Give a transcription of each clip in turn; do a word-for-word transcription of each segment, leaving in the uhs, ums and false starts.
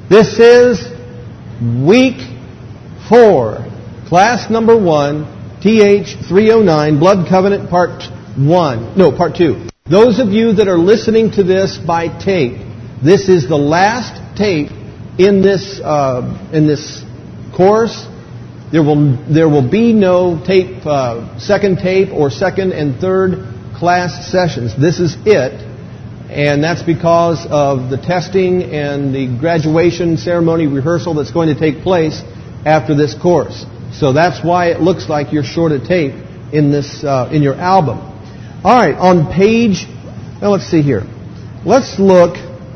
This is week four, class number one, T H three oh nine, Blood Covenant part one. No, part two. Those of you that are listening to this by tape, this is the last tape in this uh, in this course. There will there will be no tape, uh, second tape or second and third class sessions. This is it, and that's because of the testing and the graduation ceremony rehearsal that's going to take place after this course. So that's why it looks like you're short of tape in this uh, in your album. All right, on page. Now let's see here. Let's look.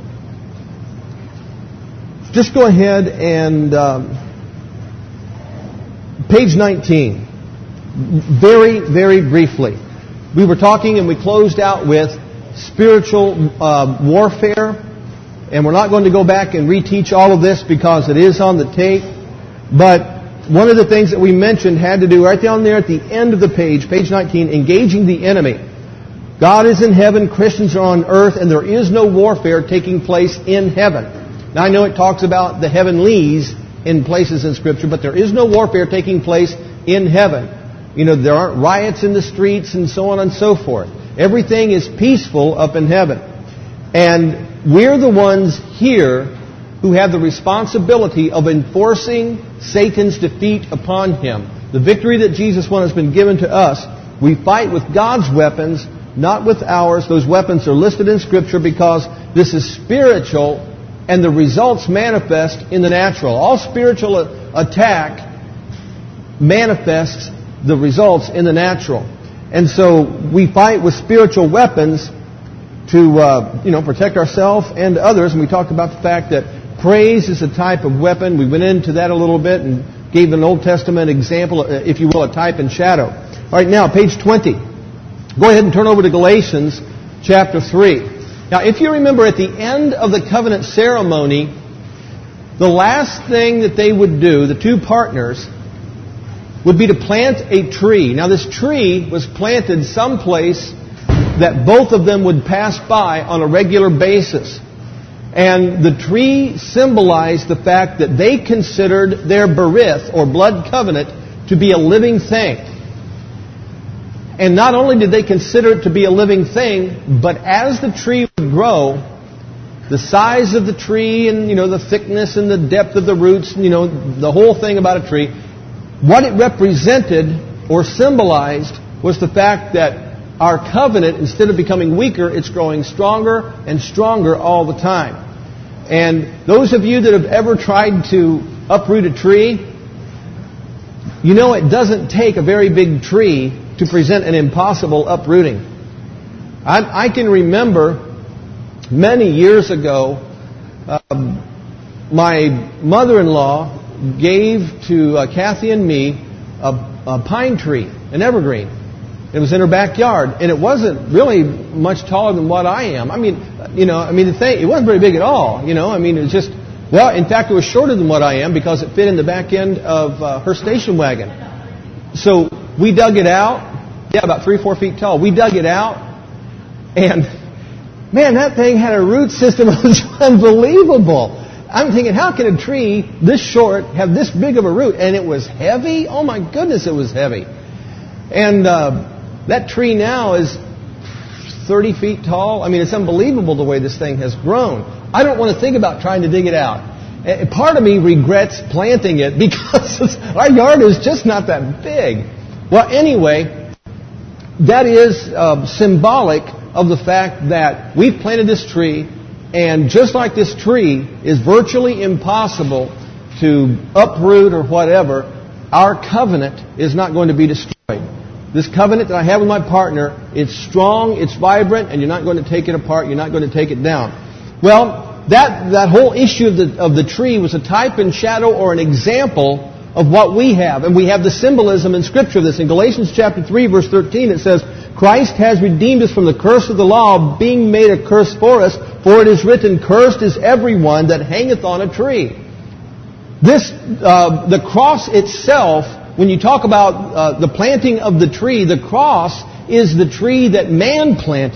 Just go ahead and. Um, Page nineteen, very, very briefly. We were talking and we closed out with spiritual uh, warfare. And we're not going to go back and reteach all of this because it is on the tape. But one of the things that we mentioned had to do right down there at the end of the page, page nineteen, engaging the enemy. God is in heaven, Christians are on earth, and there is no warfare taking place in heaven. Now I know it talks about the heavenlies in places in Scripture, but there is no warfare taking place in heaven. You know, there aren't riots in the streets and so on and so forth. Everything is peaceful up in heaven. And we're the ones here who have the responsibility of enforcing Satan's defeat upon him. The victory that Jesus won has been given to us. We fight with God's weapons, not with ours. Those weapons are listed in Scripture because this is spiritual, and the results manifest in the natural. All spiritual attack manifests the results in the natural. And so we fight with spiritual weapons to uh, you know, protect ourselves and others. And we talked about the fact that praise is a type of weapon. We went into that a little bit and gave an Old Testament example, if you will, a type and shadow. All right, now, page twenty. Go ahead and turn over to Galatians chapter three. Now, if you remember at the end of the covenant ceremony, the last thing that they would do, the two partners, would be to plant a tree. Now, this tree was planted someplace that both of them would pass by on a regular basis. And the tree symbolized the fact that they considered their berith, or blood covenant, to be a living thing. And not only did they consider it to be a living thing, but as the tree would grow, the size of the tree and, you know, the thickness and the depth of the roots, you know, the whole thing about a tree, what it represented or symbolized was the fact that our covenant, instead of becoming weaker, it's growing stronger and stronger all the time. And those of you that have ever tried to uproot a tree, you know it doesn't take a very big tree to present an impossible uprooting. I, I can remember many years ago, um, my mother-in-law gave to uh, Kathy and me a, a pine tree, an evergreen. It was in her backyard, and it wasn't really much taller than what I am. I mean, you know, I mean, the thing, it wasn't very big at all. You know, I mean, it was just, well, in fact, it was shorter than what I am because it fit in the back end of uh, her station wagon. So we dug it out. Yeah, about three, four feet tall. We dug it out, and man, that thing had a root system that was unbelievable. I'm thinking, how can a tree this short have this big of a root? And it was heavy. Oh my goodness, it was heavy. And uh, that tree now is thirty feet tall. I mean, it's unbelievable the way this thing has grown. I don't want to think about trying to dig it out. And part of me regrets planting it because our yard is just not that big. Well, anyway, that is uh, symbolic of the fact that we've planted this tree, and just like this tree is virtually impossible to uproot or whatever, our covenant is not going to be destroyed. This covenant that I have with my partner, it's strong, it's vibrant, and you're not going to take it apart, you're not going to take it down. Well, that, that whole issue of the, of the tree was a type and shadow or an example of what we have. And we have the symbolism in Scripture of this. In Galatians chapter three, verse thirteen, it says, Christ has redeemed us from the curse of the law, being made a curse for us, for it is written, cursed is everyone that hangeth on a tree. This, uh, the cross itself, when you talk about uh, the planting of the tree, the cross is the tree that man planted.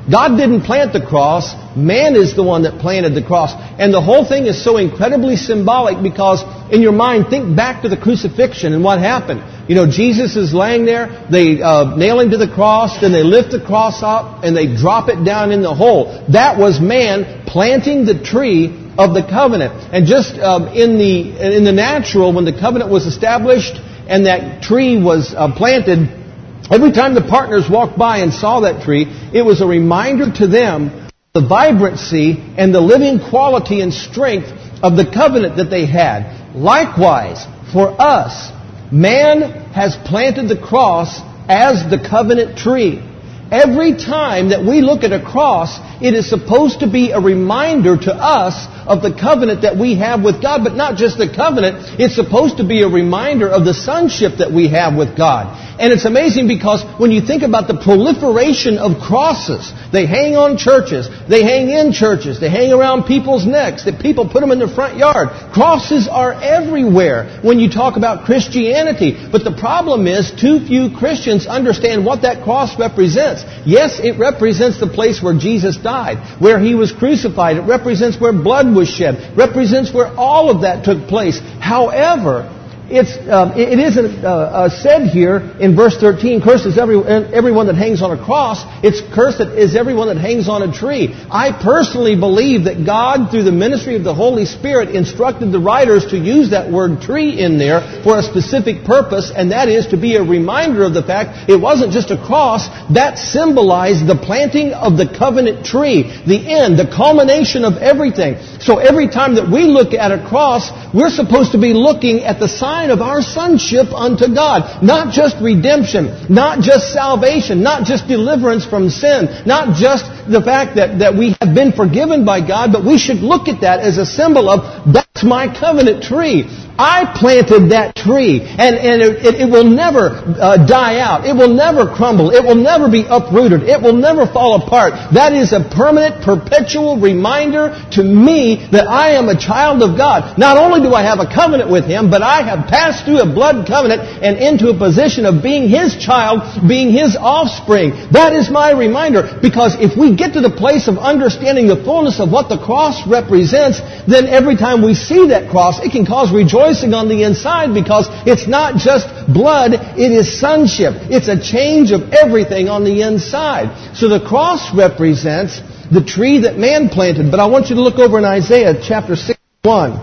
God didn't plant the cross. Man is the one that planted the cross. And the whole thing is so incredibly symbolic because in your mind, think back to the crucifixion and what happened. You know, Jesus is laying there. They uh, nail him to the cross. Then they lift the cross up and they drop it down in the hole. That was man planting the tree of the covenant. And just um, in the in the natural, when the covenant was established and that tree was uh, planted, every time the partners walked by and saw that tree, it was a reminder to them of the vibrancy and the living quality and strength of the covenant that they had. Likewise, for us, man has planted the cross as the covenant tree. Every time that we look at a cross, it is supposed to be a reminder to us of the covenant that we have with God. But not just the covenant, it's supposed to be a reminder of the sonship that we have with God. And it's amazing because when you think about the proliferation of crosses, they hang on churches, they hang in churches, they hang around people's necks, that people put them in their front yard. Crosses are everywhere when you talk about Christianity. But the problem is too few Christians understand what that cross represents. Yes, it represents the place where Jesus died, where He was crucified. It represents where blood was shed. It represents where all of that took place. However, It's, um, it isn't uh, uh, said here in verse thirteen, cursed is every, everyone that hangs on a cross. It's cursed is everyone that hangs on a tree. I personally believe that God, through the ministry of the Holy Spirit, instructed the writers to use that word tree in there for a specific purpose, and that is to be a reminder of the fact it wasn't just a cross. That symbolized the planting of the covenant tree, the end, the culmination of everything. So every time that we look at a cross, we're supposed to be looking at the sign of our sonship unto God. Not just redemption, not just salvation, not just deliverance from sin, not just the fact that, that we have been forgiven by God, but we should look at that as a symbol of, that's my covenant tree. I planted that tree, and, and it, it will never uh, die out. It will never crumble. It will never be uprooted. It will never fall apart. That is a permanent, perpetual reminder to me that I am a child of God. Not only do I have a covenant with Him, but I have passed through a blood covenant and into a position of being His child, being His offspring. That is my reminder, because if we get to the place of understanding the fullness of what the cross represents, then every time we see that cross, it can cause rejoicing on the inside, because it's not just blood, it is sonship. It's a change of everything on the inside. So the cross represents the tree that man planted. But I want you to look over in Isaiah chapter sixty-one.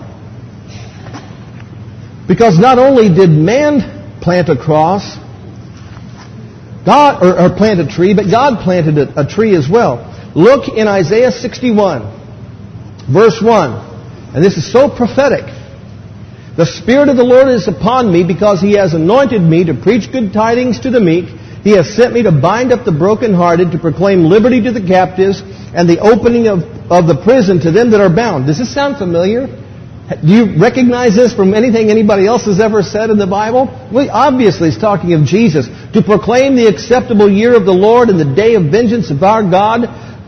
Because not only did man plant a cross, God, or, or plant a tree, but God planted a, a tree as well. Look in Isaiah sixty-one, verse one. And this is so prophetic. The Spirit of the Lord is upon me, because He has anointed me to preach good tidings to the meek. He has sent me to bind up the brokenhearted, to proclaim liberty to the captives, and the opening of, of the prison to them that are bound. Does this sound familiar? Do you recognize this from anything anybody else has ever said in the Bible? Well, obviously it's talking of Jesus. To proclaim the acceptable year of the Lord and the day of vengeance of our God,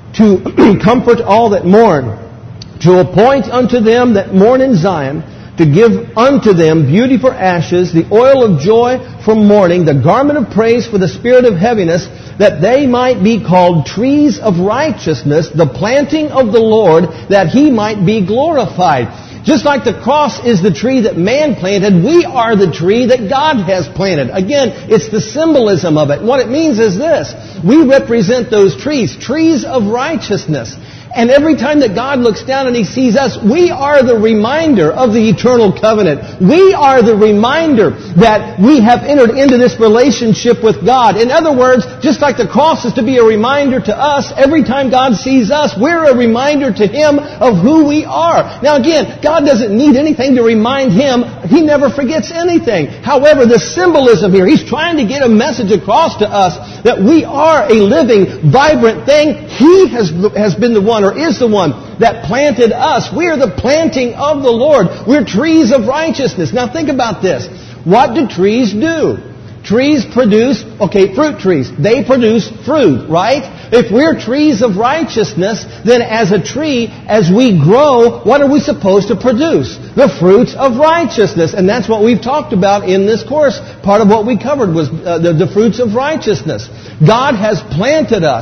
to comfort all that mourn, to appoint unto them that mourn in Zion, to give unto them beauty for ashes, the oil of joy for mourning, the garment of praise for the spirit of heaviness, that they might be called trees of righteousness, the planting of the Lord, that He might be glorified. Just like the cross is the tree that man planted, we are the tree that God has planted. Again, it's the symbolism of it. What it means is this: we represent those trees, trees of righteousness. And every time that God looks down and He sees us, we are the reminder of the eternal covenant. We are the reminder that we have entered into this relationship with God. In other words, just like the cross is to be a reminder to us, every time God sees us, we're a reminder to Him of who we are. Now again, God doesn't need anything to remind Him. He never forgets anything. However, the symbolism here, He's trying to get a message across to us that we are a living, vibrant thing. He has, has been the one, or is the one, that planted us. We are the planting of the Lord. We're trees of righteousness. Now think about this. What do trees do? Trees produce, okay, fruit trees. They produce fruit, right? If we're trees of righteousness, then as a tree, as we grow, what are we supposed to produce? The fruits of righteousness. And that's what we've talked about in this course. Part of what we covered was uh, the, the fruits of righteousness. God has planted us.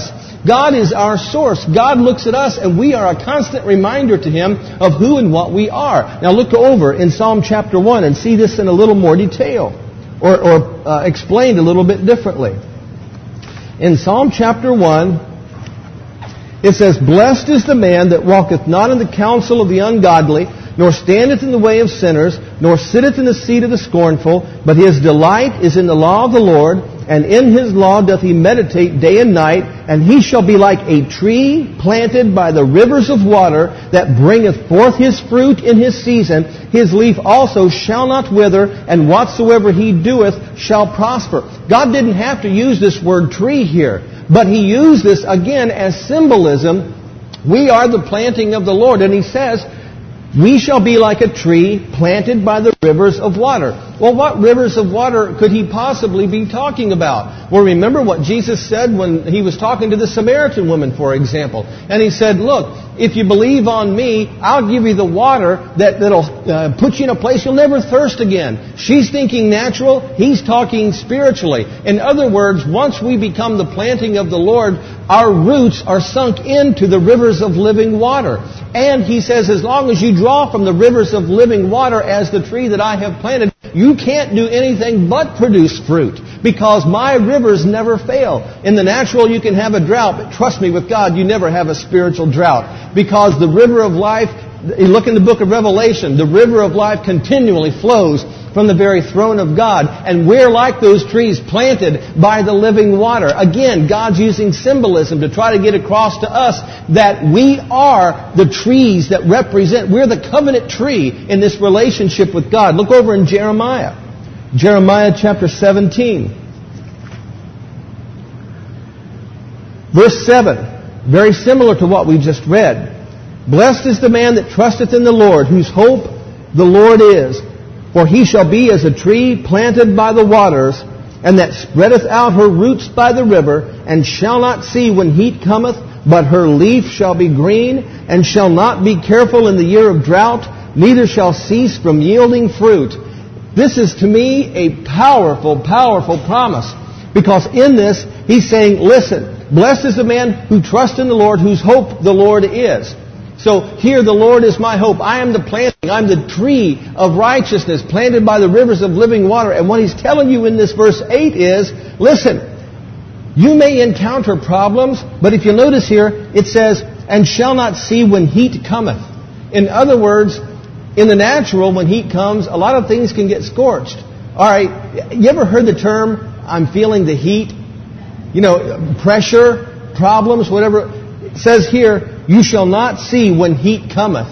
God is our source. God looks at us, and we are a constant reminder to Him of who and what we are. Now look over in Psalm chapter one and see this in a little more detail, or, or uh, explained a little bit differently. In Psalm chapter one, it says, "Blessed is the man that walketh not in the counsel of the ungodly, nor standeth in the way of sinners, nor sitteth in the seat of the scornful, but his delight is in the law of the Lord, and in His law doth he meditate day and night. And he shall be like a tree planted by the rivers of water, that bringeth forth his fruit in his season. His leaf also shall not wither, and whatsoever he doeth shall prosper." God didn't have to use this word tree here, but He used this again as symbolism. We are the planting of the Lord. And He says, we shall be like a tree planted by the rivers of water. Well, what rivers of water could He possibly be talking about? Well, remember what Jesus said when He was talking to the Samaritan woman, for example. And He said, look, if you believe on Me, I'll give you the water that, that'll uh, put you in a place you'll never thirst again. She's thinking natural. He's talking spiritually. In other words, once we become the planting of the Lord, our roots are sunk into the rivers of living water. And He says, as long as you draw from the rivers of living water as the tree that I have planted, you can't do anything but produce fruit, because My rivers never fail. In the natural, you can have a drought, but trust me, with God, you never have a spiritual drought, because the river of life, you look in the book of Revelation, the river of life continually flows from the very throne of God. And we're like those trees planted by the living water. Again, God's using symbolism to try to get across to us that we are the trees that represent, we're the covenant tree in this relationship with God. Look over in Jeremiah. Jeremiah chapter seventeen. Verse seven. Very similar to what we just read. "Blessed is the man that trusteth in the Lord, whose hope the Lord is. For he shall be as a tree planted by the waters, and that spreadeth out her roots by the river, and shall not see when heat cometh, but her leaf shall be green, and shall not be careful in the year of drought, neither shall cease from yielding fruit." This is to me a powerful, powerful promise. Because in this, He's saying, listen, blessed is the man who trusts in the Lord, whose hope the Lord is. So here, the Lord is my hope. I am the planting. I'm the tree of righteousness planted by the rivers of living water. And what He's telling you in this verse eight is, listen, you may encounter problems, but if you notice here, it says, "and shall not see when heat cometh." In other words, in the natural, when heat comes, a lot of things can get scorched. All right, you ever heard the term, "I'm feeling the heat"? You know, pressure, problems, whatever. It says here, "You shall not see when heat cometh."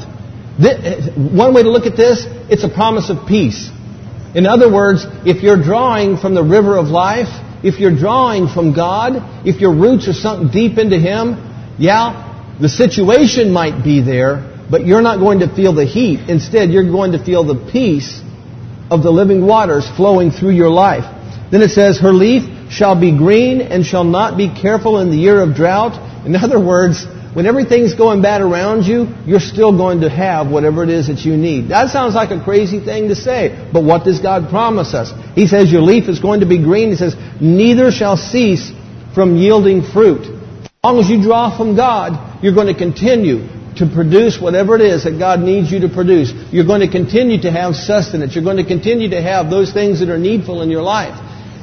One way to look at this, it's a promise of peace. In other words, if you're drawing from the river of life, if you're drawing from God, if your roots are sunk deep into Him, yeah, the situation might be there, but you're not going to feel the heat. Instead, you're going to feel the peace of the living waters flowing through your life. Then it says, "Her leaf shall be green, and shall not be careful in the year of drought." In other words, when everything's going bad around you, you're still going to have whatever it is that you need. That sounds like a crazy thing to say, but what does God promise us? He says your leaf is going to be green. He says, "neither shall cease from yielding fruit." As long as you draw from God, you're going to continue to produce whatever it is that God needs you to produce. You're going to continue to have sustenance. You're going to continue to have those things that are needful in your life.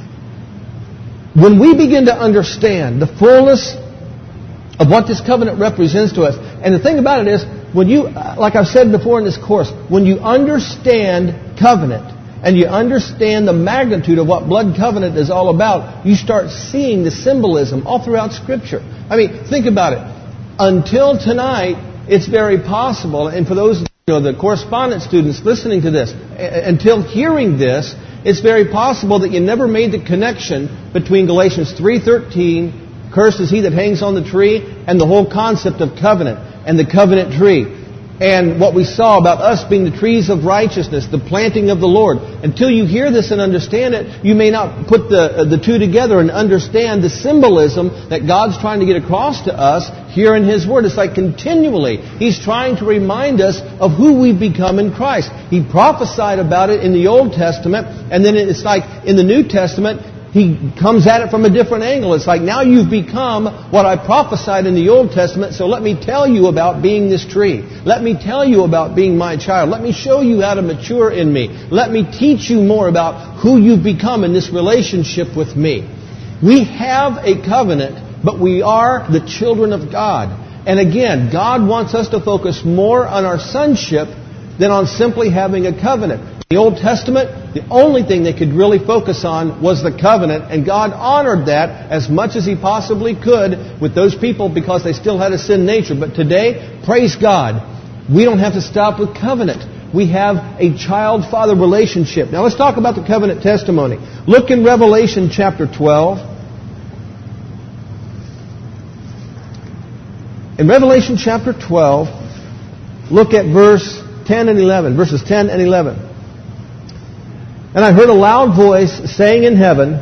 When we begin to understand the fullness of what this covenant represents to us, and the thing about it is, when you, like I've said before in this course, when you understand covenant, and you understand the magnitude of what blood covenant is all about, you start seeing the symbolism all throughout Scripture. I mean, think about it. Until tonight, it's very possible, and for those, you know, the correspondence students listening to this, until hearing this, it's very possible that you never made the connection between Galatians three thirteen, "Cursed is he that hangs on the tree," and the whole concept of covenant and the covenant tree. And what we saw about us being the trees of righteousness, the planting of the Lord. Until you hear this and understand it, you may not put the uh, the two together and understand the symbolism that God's trying to get across to us here in His Word. It's like continually He's trying to remind us of who we've become in Christ. He prophesied about it in the Old Testament, and then it's like in the New Testament, he comes at it from a different angle. It's like, now you've become what I prophesied in the Old Testament, so let me tell you about being this tree. Let me tell you about being my child. Let me show you how to mature in me. Let me teach you more about who you've become in this relationship with me. We have a covenant, but we are the children of God. And again, God wants us to focus more on our sonship than on simply having a covenant. In the Old Testament, the only thing they could really focus on was the covenant, and God honored that as much as He possibly could with those people because they still had a sin nature. But today, praise God, we don't have to stop with covenant. We have a child-father relationship. Now let's talk about the covenant testimony. Look in Revelation chapter twelve. In Revelation chapter twelve, look at verse ten and eleven, verses ten and eleven. And I heard a loud voice saying in heaven,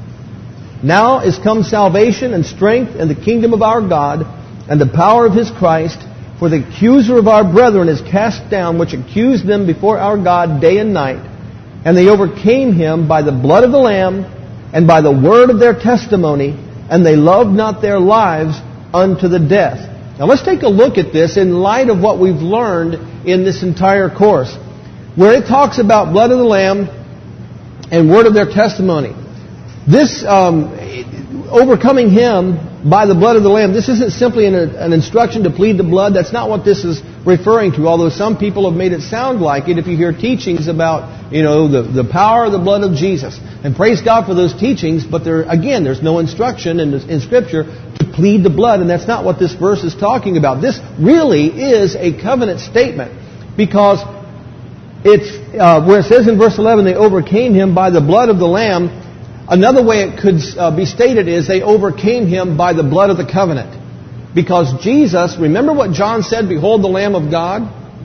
now is come salvation and strength and the kingdom of our God and the power of His Christ, for the accuser of our brethren is cast down, which accused them before our God day and night. And they overcame Him by the blood of the Lamb and by the word of their testimony, and they loved not their lives unto the death. Now let's take a look at this in light of what we've learned in this entire course, where it talks about blood of the Lamb and word of their testimony. This um, overcoming Him by the blood of the Lamb, this isn't simply an, an instruction to plead the blood. That's not what this is referring to, although some people have made it sound like it if you hear teachings about, you know, the, the power of the blood of Jesus. And praise God for those teachings, but there, again, there's no instruction in, in Scripture to plead the blood, and that's not what this verse is talking about. This really is a covenant statement, because it's uh, where it says in verse eleven, they overcame Him by the blood of the Lamb. Another way it could uh, be stated is they overcame Him by the blood of the covenant. Because Jesus, remember what John said, behold the Lamb of God?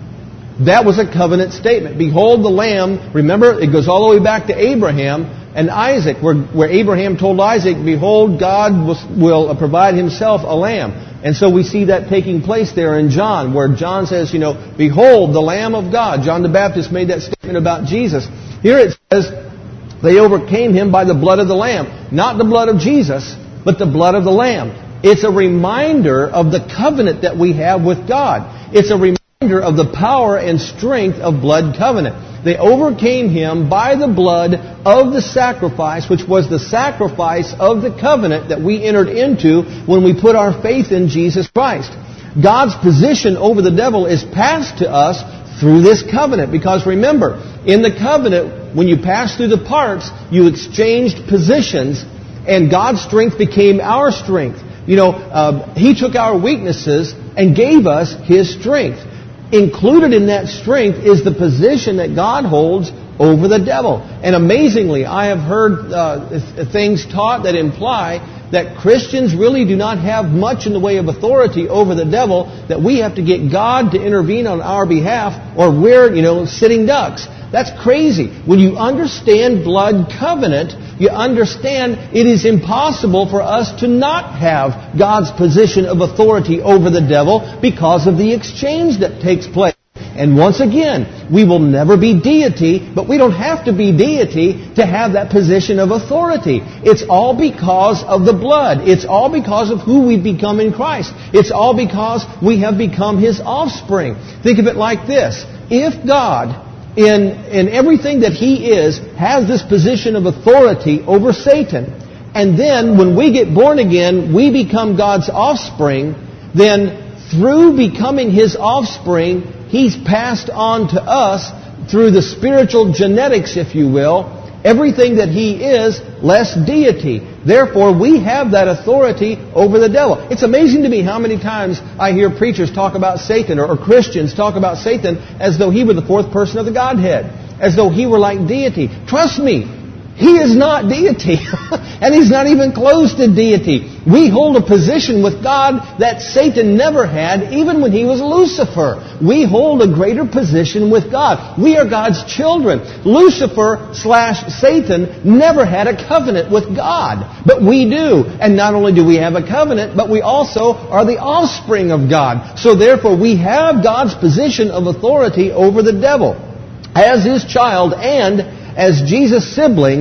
That was a covenant statement. Behold the Lamb, remember, it goes all the way back to Abraham and Isaac, where, where Abraham told Isaac, behold, God will, will provide Himself a lamb. And so we see that taking place there in John, where John says, you know, behold the Lamb of God. John the Baptist made that statement about Jesus. Here it says, they overcame Him by the blood of the Lamb. Not the blood of Jesus, but the blood of the Lamb. It's a reminder of the covenant that we have with God. It's a reminder of the power and strength of blood covenant. They overcame Him by the blood of the sacrifice, which was the sacrifice of the covenant that we entered into when we put our faith in Jesus Christ. God's position over the devil is passed to us through this covenant. Because remember, in the covenant, when you pass through the parts, you exchanged positions, and God's strength became our strength. You know, uh, He took our weaknesses and gave us His strength. Included in that strength is the position that God holds over the devil. And amazingly, I have heard uh, things taught that imply that Christians really do not have much in the way of authority over the devil, that we have to get God to intervene on our behalf, or we're, you know, sitting ducks. That's crazy. When you understand blood covenant, you understand it is impossible for us to not have God's position of authority over the devil because of the exchange that takes place. And once again, we will never be deity, but we don't have to be deity to have that position of authority. It's all because of the blood. It's all because of who we've become in Christ. It's all because we have become His offspring. Think of it like this. If God, in, in everything that He is, has this position of authority over Satan, and then when we get born again, we become God's offspring, then through becoming His offspring, He's passed on to us through the spiritual genetics, if you will, everything that He is, less deity. Therefore, we have that authority over the devil. It's amazing to me how many times I hear preachers talk about Satan, or, or Christians talk about Satan as though he were the fourth person of the Godhead, as though he were like deity. Trust me, he is not deity, and he's not even close to deity. We hold a position with God that Satan never had, even when he was Lucifer. We hold a greater position with God. We are God's children. Lucifer slash Satan never had a covenant with God, but we do. And not only do we have a covenant, but we also are the offspring of God. So therefore, we have God's position of authority over the devil. As His child and as Jesus' siblings,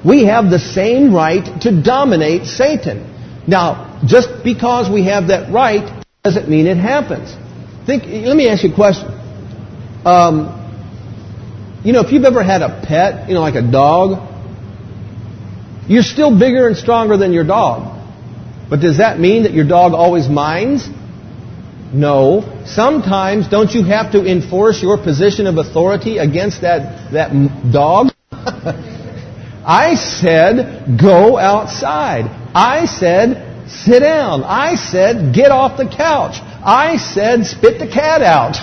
we have the same right to dominate Satan. Now, just because we have that right doesn't mean it happens. Think. Let me ask you a question. Um, you know, if you've ever had a pet, you know, like a dog, you're still bigger and stronger than your dog. But does that mean that your dog always minds? No. Sometimes, don't you have to enforce your position of authority against that, that dog? I said, go outside. I said, sit down. I said, get off the couch. I said, spit the cat out.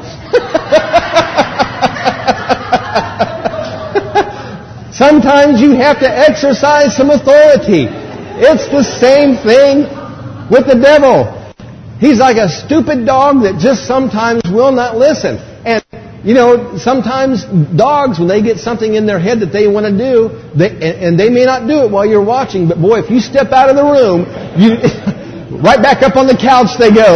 Sometimes you have to exercise some authority. It's the same thing with the devil. He's like a stupid dog that just sometimes will not listen. And, you know, sometimes dogs, when they get something in their head that they want to do, they, and, and they may not do it while you're watching, but boy, if you step out of the room, you right back up on the couch they go.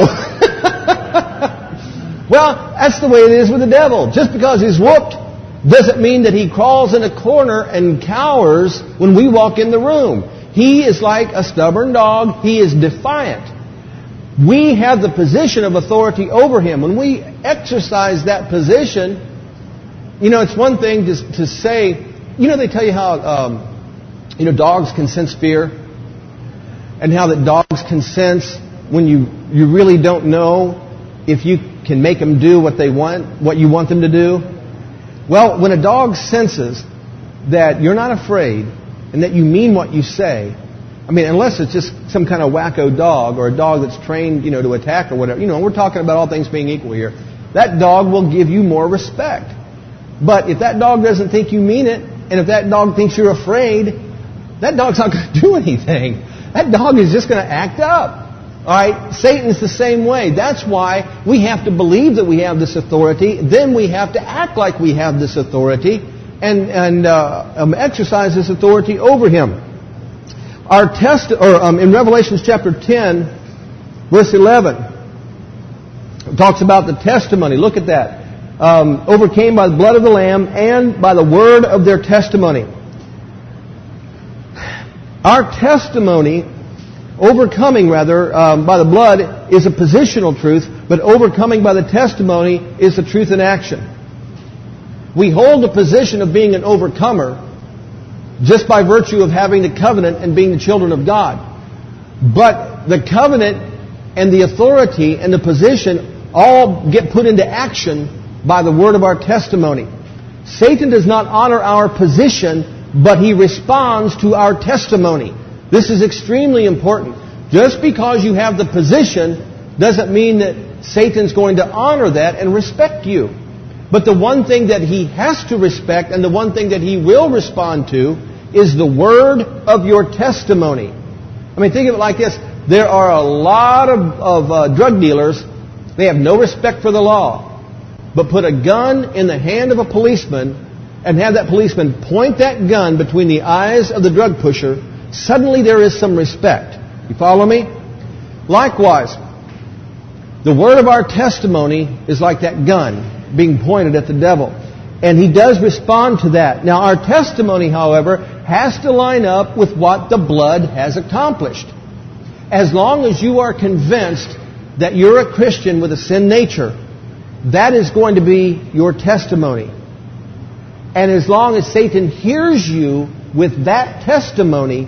Well, that's the way it is with the devil. Just because he's whooped doesn't mean that he crawls in a corner and cowers when we walk in the room. He is like a stubborn dog. He is defiant. We have the position of authority over him. When we exercise that position, you know, it's one thing to, to say, you know, they tell you how, um, you know, dogs can sense fear, and how that dogs can sense when you, you really don't know if you can make them do what they want, what you want them to do. Well, when a dog senses that you're not afraid and that you mean what you say, I mean, unless it's just some kind of wacko dog or a dog that's trained, you know, to attack or whatever. You know, we're talking about all things being equal here. That dog will give you more respect. But if that dog doesn't think you mean it, and if that dog thinks you're afraid, that dog's not going to do anything. That dog is just going to act up. All right? Satan's the same way. That's why we have to believe that we have this authority. Then we have to act like we have this authority and, and uh, um, exercise this authority over him. Our test, or um, in Revelation chapter ten, verse eleven, it talks about the testimony. Look at that. Um, overcame by the blood of the Lamb and by the word of their testimony. Our testimony, overcoming rather, um, by the blood is a positional truth, but overcoming by the testimony is the truth in action. We hold the position of being an overcomer just by virtue of having the covenant and being the children of God. But the covenant and the authority and the position all get put into action by the word of our testimony. Satan does not honor our position, but he responds to our testimony. This is extremely important. Just because you have the position doesn't mean that Satan's going to honor that and respect you. But the one thing that he has to respect and the one thing that he will respond to is the word of your testimony. I mean, think of it like this. There are a lot of, of uh, drug dealers, they have no respect for the law, but put a gun in the hand of a policeman and have that policeman point that gun between the eyes of the drug pusher, suddenly there is some respect. You follow me? Likewise, the word of our testimony is like that gun being pointed at the devil. And he does respond to that. Now, our testimony, however, has to line up with what the blood has accomplished. As long as you are convinced that you're a Christian with a sin nature, that is going to be your testimony. And as long as Satan hears you with that testimony,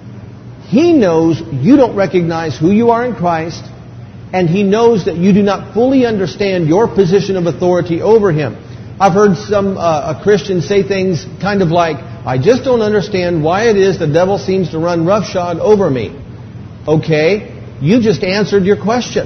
he knows you don't recognize who you are in Christ, and he knows that you do not fully understand your position of authority over him. I've heard some uh, a Christian say things kind of like, I just don't understand why it is the devil seems to run roughshod over me. Okay, you just answered your question.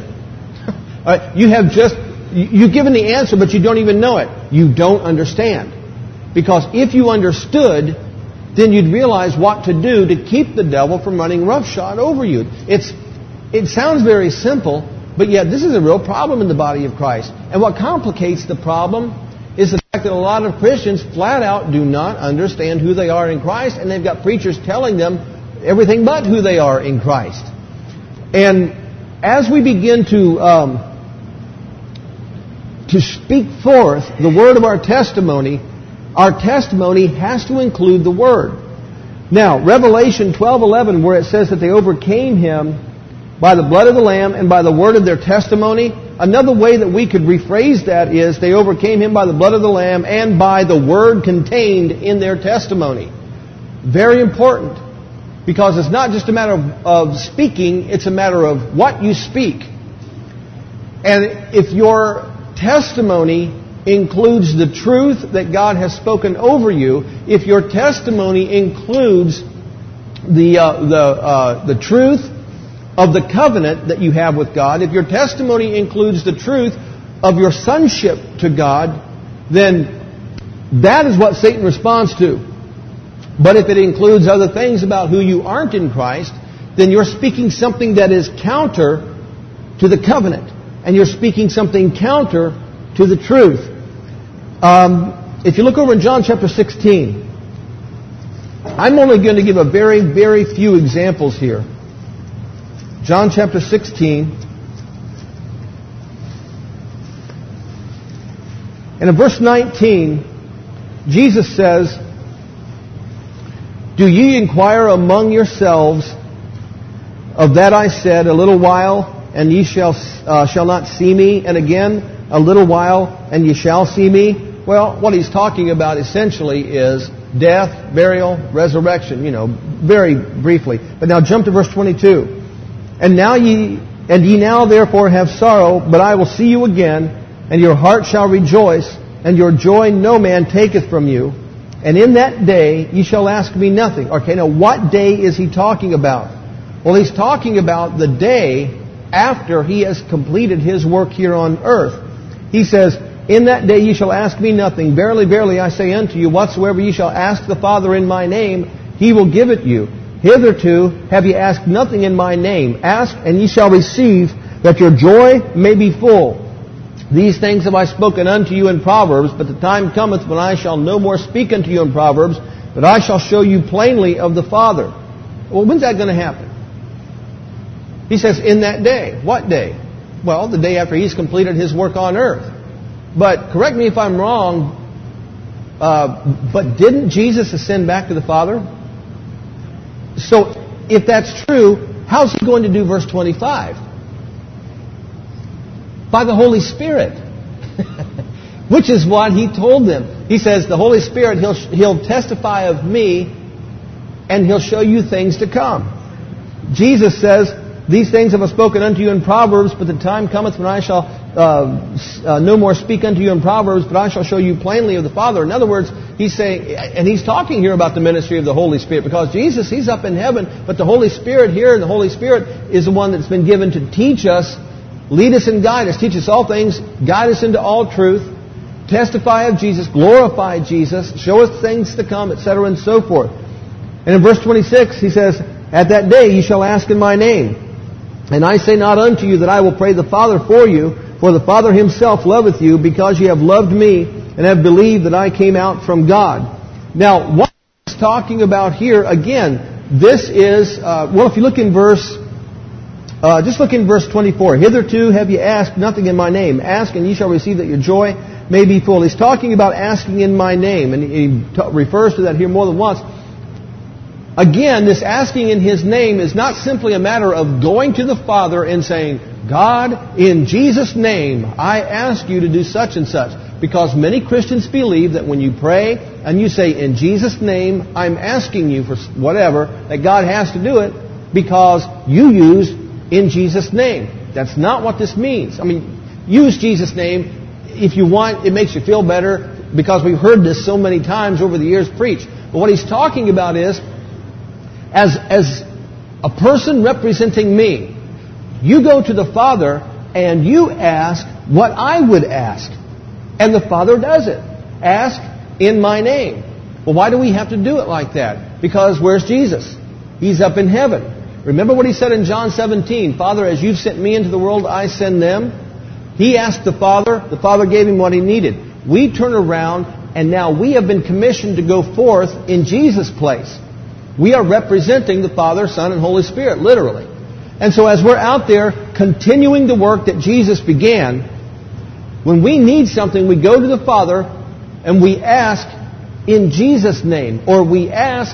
uh, you have just, you've given the answer, but you don't even know it. You don't understand. Because if you understood, then you'd realize what to do to keep the devil from running roughshod over you. It's, it sounds very simple, but yet this is a real problem in the body of Christ. And what complicates the problem is the fact that a lot of Christians flat out do not understand who they are in Christ, and they've got preachers telling them everything but who they are in Christ. And as we begin to um, to speak forth the word of our testimony, our testimony has to include the word. Now, Revelation twelve eleven, where it says that they overcame him by the blood of the Lamb and by the word of their testimony. Another way that we could rephrase that is they overcame him by the blood of the Lamb and by the word contained in their testimony. Very important, because it's not just a matter of, of speaking, it's a matter of what you speak. And if your testimony includes the truth that God has spoken over you, if your testimony includes the uh, the uh, the truth of the covenant that you have with God, if your testimony includes the truth of your sonship to God, then that is what Satan responds to. But if it includes other things about who you aren't in Christ, then you're speaking something that is counter to the covenant. And you're speaking something counter to the truth. Um, if you look over in John chapter sixteen, I'm only going to give a very, very few examples here. John chapter sixteen. And in verse nineteen, Jesus says, "Do ye inquire among yourselves of that I said, a little while, and ye shall uh, shall not see me, and again a little while, and ye shall see me?" Well, what he's talking about essentially is death, burial, resurrection, you know, very briefly. But now jump to verse twenty-two. "And now ye and ye now therefore have sorrow, but I will see you again, and your heart shall rejoice, and your joy no man taketh from you. And in that day ye shall ask me nothing." Okay, now what day is he talking about? Well, he's talking about the day after he has completed his work here on earth. He says, "In that day ye shall ask me nothing. Verily, verily, I say unto you, whatsoever ye shall ask the Father in my name, he will give it you. Hitherto have ye asked nothing in my name. Ask, and ye shall receive, that your joy may be full. These things have I spoken unto you in Proverbs, but the time cometh when I shall no more speak unto you in Proverbs, but I shall show you plainly of the Father." Well, when's that going to happen? He says, in that day. What day? Well, the day after he's completed his work on earth. But, correct me if I'm wrong, uh, but didn't Jesus ascend back to the Father? So, if that's true, how's he going to do verse twenty-five? By the Holy Spirit. Which is what he told them. He says, the Holy Spirit, he'll, he'll testify of me, and he'll show you things to come. Jesus says, "These things have I spoken unto you in Proverbs, but the time cometh when I shall uh, uh, no more speak unto you in Proverbs, but I shall show you plainly of the Father." In other words, he's saying, and he's talking here about the ministry of the Holy Spirit, because Jesus, he's up in heaven, but the Holy Spirit here, and the Holy Spirit is the one that's been given to teach us, lead us and guide us, teach us all things, guide us into all truth, testify of Jesus, glorify Jesus, show us things to come, et cetera, and so forth. And in verse twenty-six, he says, "At that day ye shall ask in my name. And I say not unto you that I will pray the Father for you, for the Father himself loveth you, because ye have loved me, and have believed that I came out from God." Now, what he's talking about here, again, this is, uh, well, if you look in verse, uh, just look in verse twenty-four. "Hitherto have ye asked nothing in my name. Ask, and ye shall receive, that your joy may be full." He's talking about asking in my name, and he t- refers to that here more than once. Again, this asking in his name is not simply a matter of going to the Father and saying, "God, in Jesus' name, I ask you to do such and such." Because many Christians believe that when you pray and you say, "In Jesus' name, I'm asking you for whatever," that God has to do it because you used "in Jesus' name." That's not what this means. I mean, use Jesus' name if you want. It makes you feel better because we've heard this so many times over the years preached. But what he's talking about is, As, as a person representing me, you go to the Father and you ask what I would ask. And the Father does it. Ask in my name. Well, why do we have to do it like that? Because where's Jesus? He's up in heaven. Remember what he said in John seventeen, "Father, as you've sent me into the world, I send them." He asked the Father. The Father gave him what he needed. We turn around and now we have been commissioned to go forth in Jesus' place. We are representing the Father, Son, and Holy Spirit, literally. And so as we're out there continuing the work that Jesus began, when we need something, we go to the Father and we ask in Jesus' name, or we ask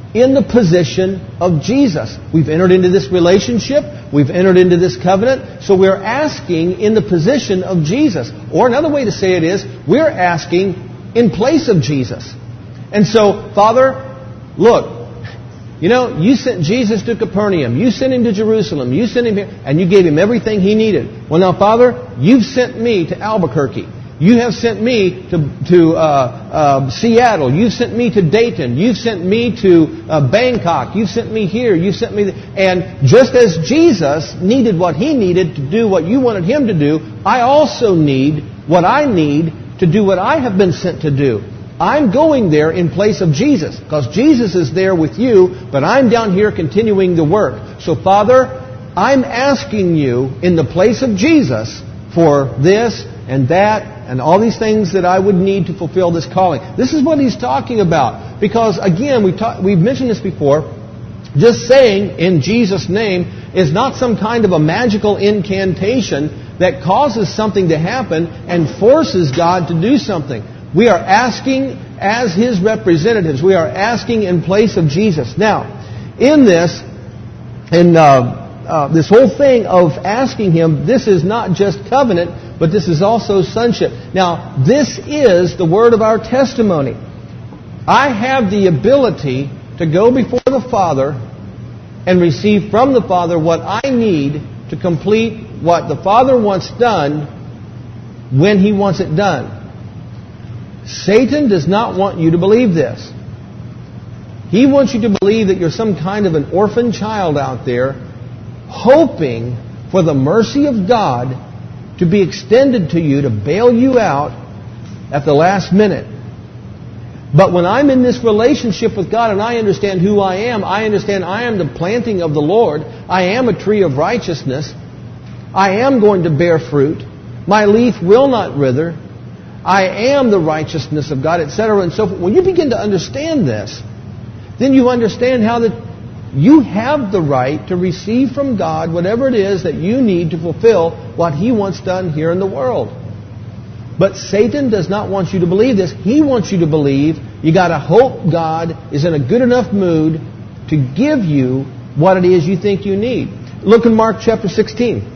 in the position of Jesus. We've entered into this relationship. We've entered into this covenant. So we're asking in the position of Jesus. Or another way to say it is, we're asking in place of Jesus. And so, Father, look, you know, you sent Jesus to Capernaum. You sent Him to Jerusalem. You sent Him here, and you gave Him everything He needed. Well, now, Father, you've sent me to Albuquerque. You have sent me to, to uh, uh, Seattle. You've sent me to Dayton. You've sent me to uh, Bangkok. You've sent me here. You've sent me... Th- and just as Jesus needed what He needed to do what you wanted Him to do, I also need what I need to do what I have been sent to do. I'm going there in place of Jesus, because Jesus is there with you, but I'm down here continuing the work. So, Father, I'm asking you in the place of Jesus for this and that and all these things that I would need to fulfill this calling. This is what He's talking about. Because, again, we talk, we've mentioned this before, just saying in Jesus' name is not some kind of a magical incantation that causes something to happen and forces God to do something. We are asking as His representatives. We are asking in place of Jesus. Now, in this, in uh, uh, this whole thing of asking Him, this is not just covenant, but this is also sonship. Now, this is the word of our testimony. I have the ability to go before the Father and receive from the Father what I need to complete what the Father wants done when He wants it done. Satan does not want you to believe this. He wants you to believe that you're some kind of an orphan child out there, hoping for the mercy of God to be extended to you to bail you out at the last minute. But when I'm in this relationship with God and I understand who I am, I understand I am the planting of the Lord, I am a tree of righteousness, I am going to bear fruit, my leaf will not wither, I am the righteousness of God, et cetera, and so forth. When you begin to understand this, then you understand how that you have the right to receive from God whatever it is that you need to fulfill what He wants done here in the world. But Satan does not want you to believe this. He wants you to believe you got to hope God is in a good enough mood to give you what it is you think you need. Look in Mark chapter sixteen.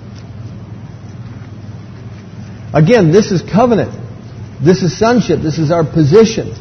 Again, this is covenant. This is sonship. This is our position.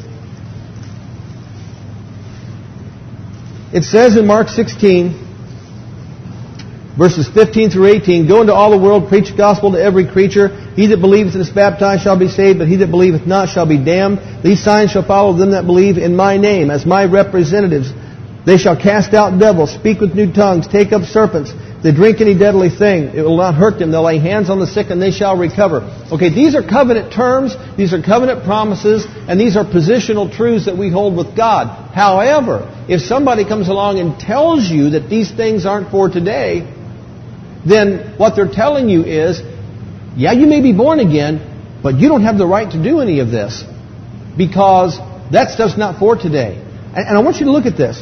It says in Mark sixteen, verses fifteen through eighteen, "Go into all the world, preach the gospel to every creature. He that believeth and is baptized shall be saved, but he that believeth not shall be damned. These signs shall follow them that believe in my name, as my representatives. They shall cast out devils, speak with new tongues, take up serpents. If they drink any deadly thing, it will not hurt them. They'll lay hands on the sick and they shall recover." Okay, these are covenant terms, these are covenant promises, and these are positional truths that we hold with God. However, if somebody comes along and tells you that these things aren't for today, then what they're telling you is, yeah, you may be born again, but you don't have the right to do any of this, because that stuff's not for today. And, and I want you to look at this.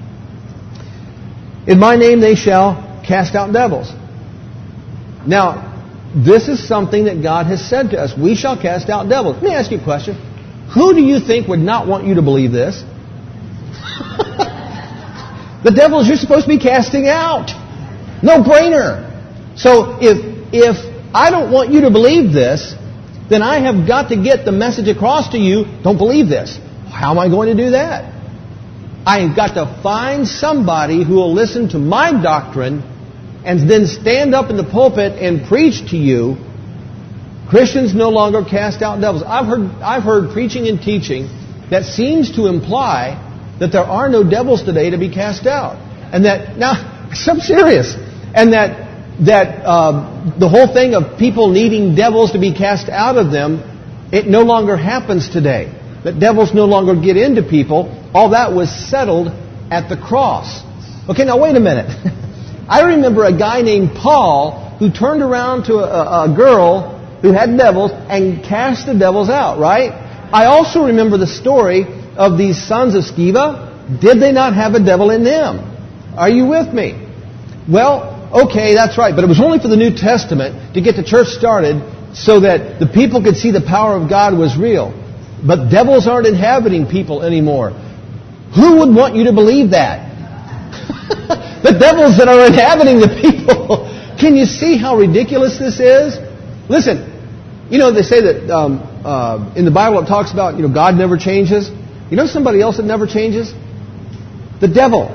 "In my name they shall cast out devils." Now, this is something that God has said to us. We shall cast out devils. Let me ask you a question. Who do you think would not want you to believe this? The devils you're supposed to be casting out. No brainer. So if if I don't want you to believe this, then I have got to get the message across to you, don't believe this. How am I going to do that? I've got to find somebody who will listen to my doctrine and then stand up in the pulpit and preach to you, Christians no longer cast out devils. I've heard I've heard preaching and teaching that seems to imply that there are no devils today to be cast out. And that, now, I'm serious, and that that uh, the whole thing of people needing devils to be cast out of them, it no longer happens today. That devils no longer get into people. All that was settled at the cross. Okay, now wait a minute. I remember a guy named Paul who turned around to a, a girl who had devils and cast the devils out, right? I also remember the story of these sons of Sceva. Did they not have a devil in them? Are you with me? Well, okay, that's right. But it was only for the New Testament to get the church started so that the people could see the power of God was real. But devils aren't inhabiting people anymore. Who would want you to believe that? The devils that are inhabiting the people. Can you see how ridiculous this is? Listen, you know, they say that um, uh, in the Bible it talks about, you know, God never changes. You know somebody else that never changes? The devil.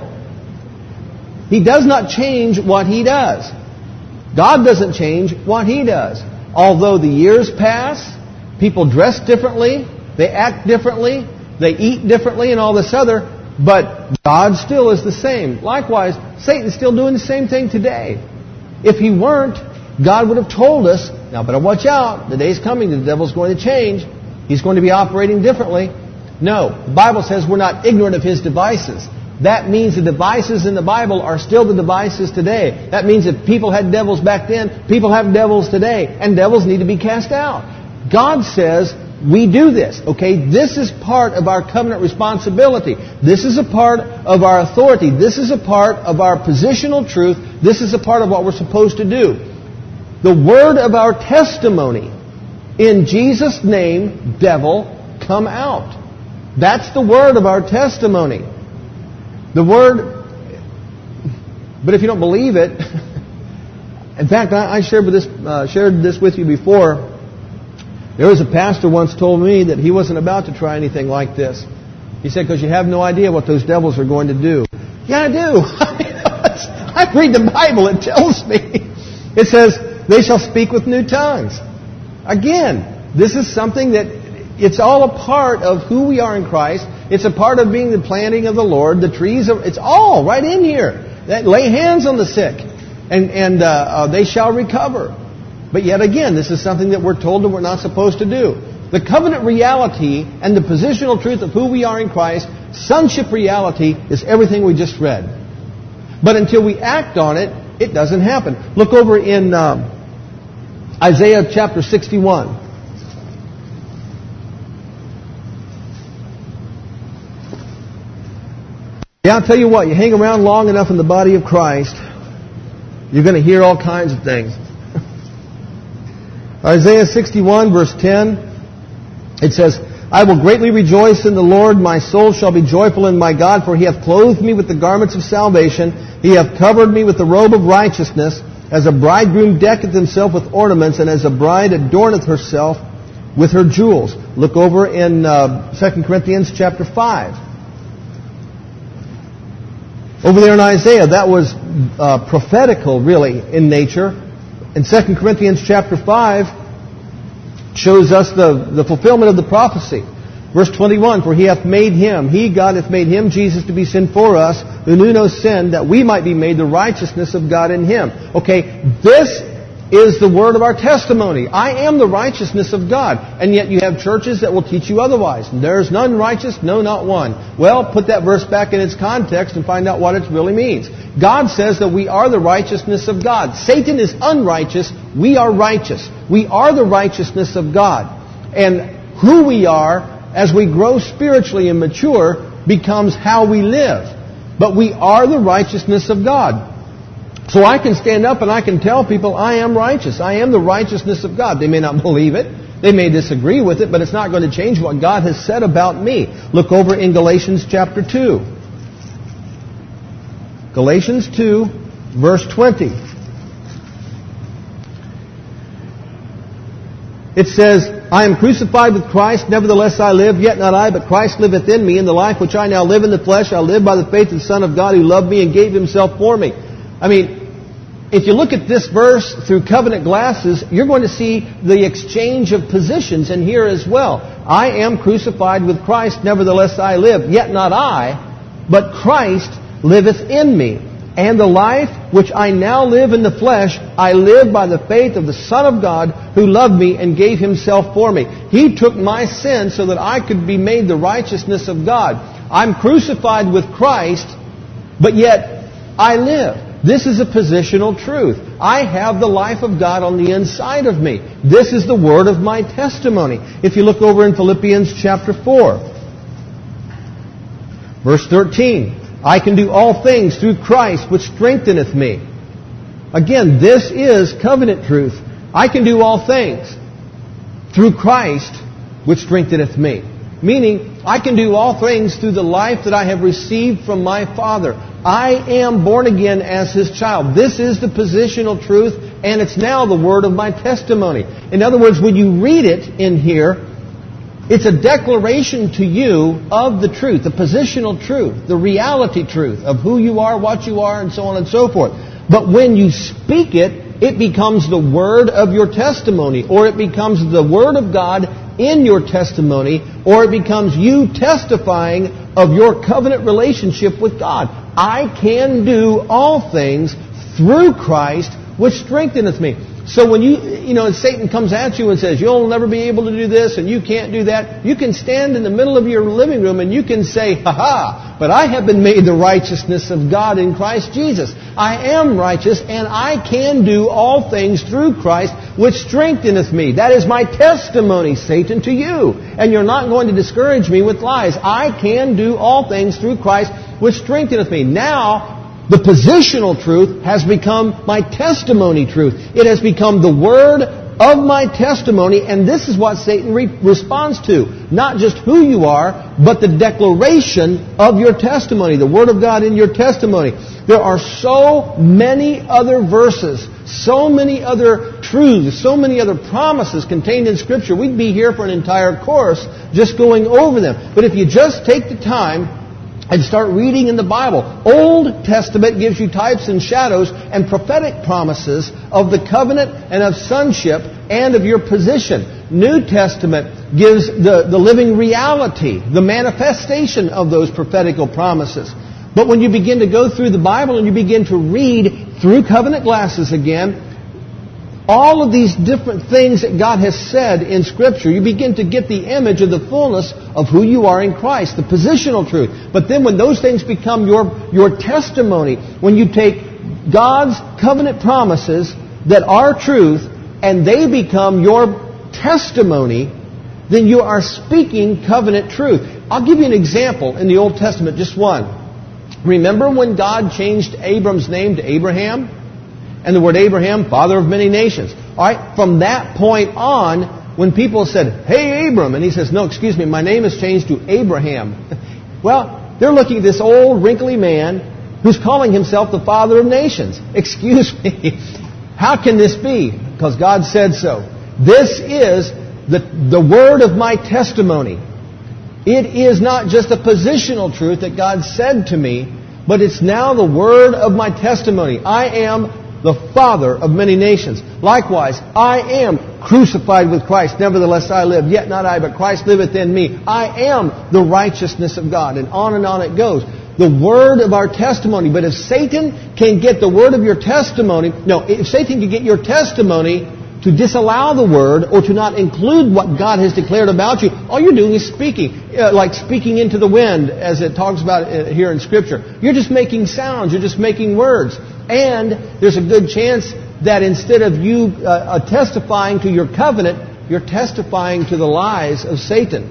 He does not change what he does. God doesn't change what he does. Although the years pass, people dress differently, they act differently, they eat differently and all this other, but God still is the same. Likewise, Satan's still doing the same thing today. If he weren't, God would have told us, now better watch out, the day's coming, the devil's going to change. He's going to be operating differently. No, the Bible says we're not ignorant of his devices. That means the devices in the Bible are still the devices today. That means if people had devils back then, people have devils today, and devils need to be cast out. God says we do this, okay? This is part of our covenant responsibility. This is a part of our authority. This is a part of our positional truth. This is a part of what we're supposed to do. The word of our testimony, in Jesus' name, devil, come out. That's the word of our testimony. The word, but if you don't believe it, in fact, I, I shared with this uh, shared this with you before. There was a pastor once told me that he wasn't about to try anything like this. He said, because you have no idea what those devils are going to do. Yeah, I do. I read the Bible. It tells me. It says, they shall speak with new tongues. Again, this is something that it's all a part of who we are in Christ. It's a part of being the planting of the Lord. The trees, are, it's all right in here. That, lay hands on the sick, and, and uh, uh, they shall recover. But yet again, this is something that we're told that we're not supposed to do. The covenant reality and the positional truth of who we are in Christ, sonship reality, is everything we just read. But until we act on it, it doesn't happen. Look over in um, Isaiah chapter sixty-one. Yeah, I'll tell you what, you hang around long enough in the body of Christ, you're going to hear all kinds of things. Isaiah sixty-one, verse ten, it says, I will greatly rejoice in the Lord, my soul shall be joyful in my God, for he hath clothed me with the garments of salvation, he hath covered me with the robe of righteousness, as a bridegroom decketh himself with ornaments, and as a bride adorneth herself with her jewels. Look over in uh, Second Corinthians chapter five. Over there in Isaiah, that was uh, prophetical, really, in nature. In Second Corinthians chapter five, shows us the, the fulfillment of the prophecy. Verse twenty-one, for he hath made him, he, God, hath made him, Jesus, to be sin for us, who knew no sin, that we might be made the righteousness of God in him. Okay, this is the word of our testimony. I am the righteousness of God. And yet you have churches that will teach you otherwise. There is none righteous, no, not one. Well, put that verse back in its context and find out what it really means. God says that we are the righteousness of God. Satan is unrighteous. We are righteous. We are the righteousness of God. And who we are, as we grow spiritually and mature, becomes how we live. But we are the righteousness of God. So I can stand up and I can tell people I am righteous. I am the righteousness of God. They may not believe it. They may disagree with it, but it's not going to change what God has said about me. Look over in Galatians chapter two. Galatians two, verse twenty. It says, I am crucified with Christ, nevertheless I live, yet not I, but Christ liveth in me. In the life which I now live in the flesh, I live by the faith of the Son of God who loved me and gave himself for me. I mean, if you look at this verse through covenant glasses, you're going to see the exchange of positions in here as well. I am crucified with Christ, nevertheless I live, yet not I, but Christ liveth in me. And the life which I now live in the flesh, I live by the faith of the Son of God who loved me and gave himself for me. He took my sin so that I could be made the righteousness of God. I'm crucified with Christ, but yet I live. This is a positional truth. I have the life of God on the inside of me. This is the word of my testimony. If you look over in Philippians chapter four, verse thirteen, I can do all things through Christ which strengtheneth me. Again, this is covenant truth. I can do all things through Christ which strengtheneth me. Meaning, I can do all things through the life that I have received from my Father. I am born again as His child. This is the positional truth, and it's now the word of my testimony. In other words, when you read it in here, it's a declaration to you of the truth, the positional truth, the reality truth of who you are, what you are, and so on and so forth. But when you speak it, it becomes the word of your testimony, or it becomes the word of God in your testimony, or it becomes you testifying of your covenant relationship with God. I can do all things through Christ, which strengtheneth me. So when you, you know, Satan comes at you and says, you'll never be able to do this and you can't do that, you can stand in the middle of your living room and you can say, ha ha, but I have been made the righteousness of God in Christ Jesus. I am righteous and I can do all things through Christ, which strengtheneth me. That is my testimony, Satan, to you. And you're not going to discourage me with lies. I can do all things through Christ, which strengtheneth me. Now, the positional truth has become my testimony truth. It has become the word of my testimony, and this is what Satan re- responds to. Not just who you are, but the declaration of your testimony, the word of God in your testimony. There are so many other verses, so many other truths, so many other promises contained in Scripture. We'd be here for an entire course just going over them. But if you just take the time and start reading in the Bible. Old Testament gives you types and shadows and prophetic promises of the covenant and of sonship and of your position. New Testament gives the, the living reality, the manifestation of those prophetical promises. But when you begin to go through the Bible and you begin to read through covenant glasses again, all of these different things that God has said in Scripture, you begin to get the image of the fullness of who you are in Christ, the positional truth. But then when those things become your, your testimony, when you take God's covenant promises that are truth and they become your testimony, then you are speaking covenant truth. I'll give you an example in the Old Testament, just one. Remember when God changed Abram's name to Abraham? And the word Abraham, father of many nations. All right, from that point on, when people said, hey, Abram, and he says, no, excuse me, my name has changed to Abraham. Well, they're looking at this old, wrinkly man who's calling himself the father of nations. Excuse me, how can this be? Because God said so. This is the, the word of my testimony. It is not just a positional truth that God said to me, but it's now the word of my testimony. I am the father of many nations. Likewise, I am crucified with Christ. Nevertheless, I live. Yet not I, but Christ liveth in me. I am the righteousness of God. And on and on it goes. The word of our testimony. But if Satan can get the word of your testimony, no, if Satan can get your testimony to disallow the word or to not include what God has declared about you, all you're doing is speaking, uh, like speaking into the wind, as it talks about uh, here in Scripture. You're just making sounds. You're just making words. And there's a good chance that instead of you uh, uh, testifying to your covenant, you're testifying to the lies of Satan.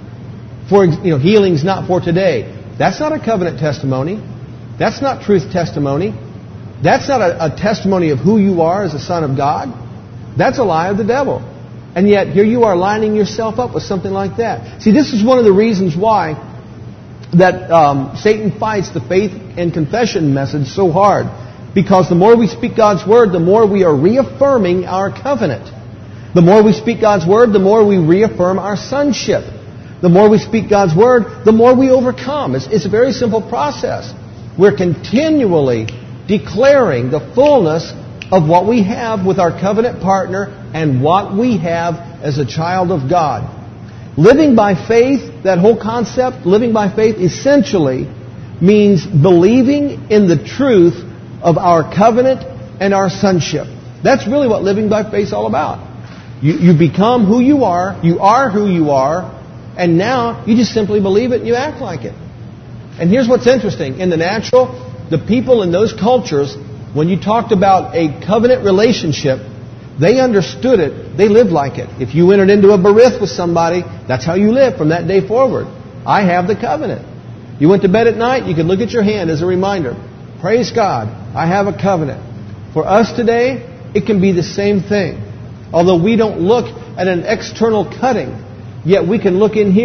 For you know, healing's not for today. That's not a covenant testimony. That's not truth testimony. That's not a, a testimony of who you are as a son of God. That's a lie of the devil. And yet here you are lining yourself up with something like that. See, this is one of the reasons why that um, Satan fights the faith and confession message so hard. Because the more we speak God's Word, the more we are reaffirming our covenant. The more we speak God's Word, the more we reaffirm our sonship. The more we speak God's Word, the more we overcome. It's, it's a very simple process. We're continually declaring the fullness of what we have with our covenant partner and what we have as a child of God. Living by faith, that whole concept, living by faith essentially means believing in the truth of our covenant and our sonship. That's really what living by faith is all about. You, you become who you are, you are who you are, and now you just simply believe it and you act like it. And here's what's interesting. In the natural, the people in those cultures, when you talked about a covenant relationship, they understood it, they lived like it. If you entered into a berith with somebody, that's how you live from that day forward. I have the covenant. You went to bed at night, you could look at your hand as a reminder. Praise God, I have a covenant. For us today, it can be the same thing. Although we don't look at an external cutting, yet we can look in here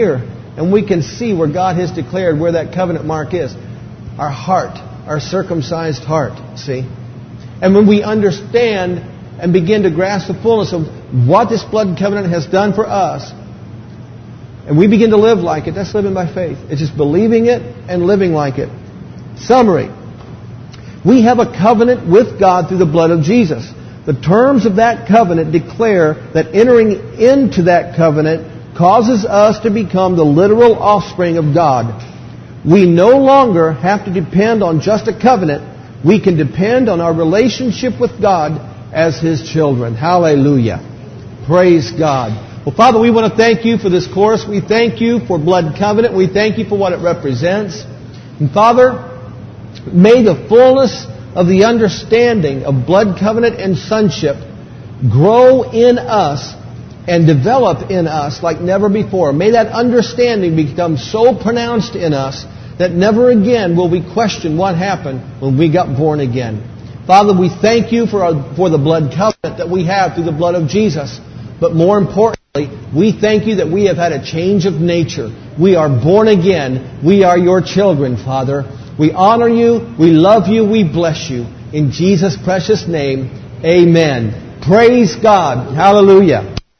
and we can see where God has declared where that covenant mark is. Our heart, our circumcised heart, see? And when we understand and begin to grasp the fullness of what this blood covenant has done for us, and we begin to live like it, that's living by faith. It's just believing it and living like it. Summary. We have a covenant with God through the blood of Jesus. The terms of that covenant declare that entering into that covenant causes us to become the literal offspring of God. We no longer have to depend on just a covenant. We can depend on our relationship with God as His children. Hallelujah. Praise God. Well, Father, we want to thank You for this course. We thank You for blood covenant. We thank You for what it represents. And Father, may the fullness of the understanding of blood covenant and sonship grow in us and develop in us like never before. May that understanding become so pronounced in us that never again will we question what happened when we got born again. Father, we thank You for our, for the blood covenant that we have through the blood of Jesus. But more importantly, we thank You that we have had a change of nature. We are born again. We are Your children, Father. We honor You. We love You. We bless You. In Jesus' precious name, amen. Praise God. Hallelujah.